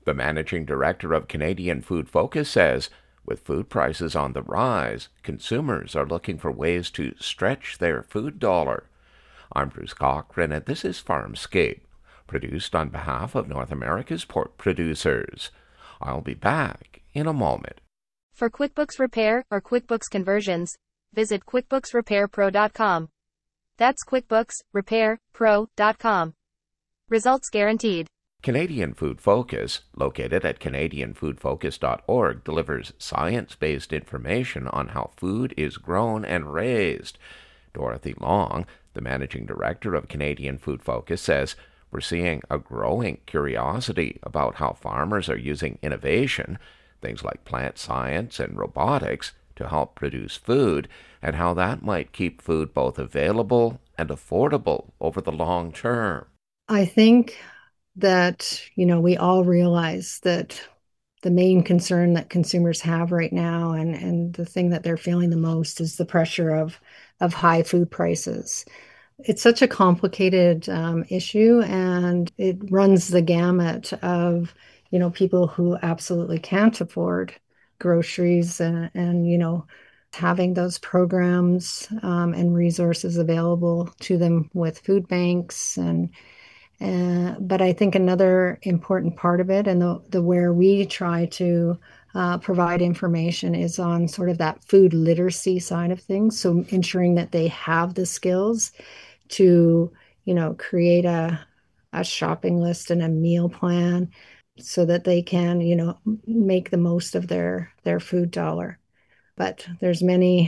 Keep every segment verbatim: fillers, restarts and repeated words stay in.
The managing director of Canadian Food Focus says, with food prices on the rise, consumers are looking for ways to stretch their food dollar. I'm Bruce Cochran, and this is Farmscape, produced on behalf of North America's pork producers. I'll be back in a moment. For QuickBooks Repair or QuickBooks Conversions, visit QuickBooks Repair Pro dot com. That's QuickBooks Repair Pro dot com. Results guaranteed. Canadian Food Focus, located at Canadian Food Focus dot org, delivers science-based information on how food is grown and raised. Dorothy Long, the managing director of Canadian Food Focus, says, we're seeing a growing curiosity about how farmers are using innovation, things like plant science and robotics, to help produce food, and how that might keep food both available and affordable over the long term. I think that, you know, we all realize that the main concern that consumers have right now and, and the thing that they're feeling the most is the pressure of, of high food prices. It's such a complicated um, issue, and it runs the gamut of, you know, people who absolutely can't afford groceries and, and you know, having those programs um, and resources available to them with food banks and Uh, but I think another important part of it, and the, the where we try to uh, provide information, is on sort of that food literacy side of things. So ensuring that they have the skills to, you know, create a a shopping list and a meal plan, so that they can, you know, make the most of their their food dollar. But there's many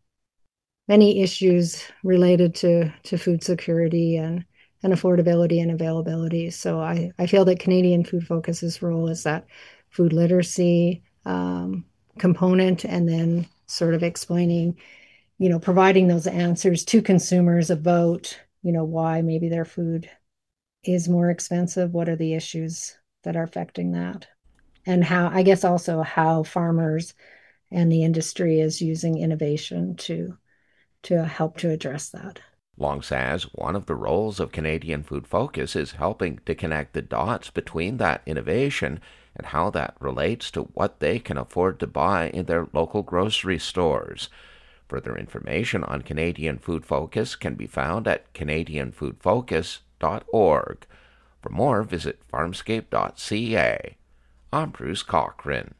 many issues related to to food security and and affordability and availability. So I, I feel that Canadian Food Focus's role is that food literacy um, component, and then sort of explaining, you know, providing those answers to consumers about, you know, why maybe their food is more expensive, what are the issues that are affecting that, and how, I guess also how farmers and the industry is using innovation to to help to address that. Long says one of the roles of Canadian Food Focus is helping to connect the dots between that innovation and how that relates to what they can afford to buy in their local grocery stores. Further information on Canadian Food Focus can be found at Canadian Food Focus dot org. For more, visit farmscape dot c a. I'm Bruce Cochran.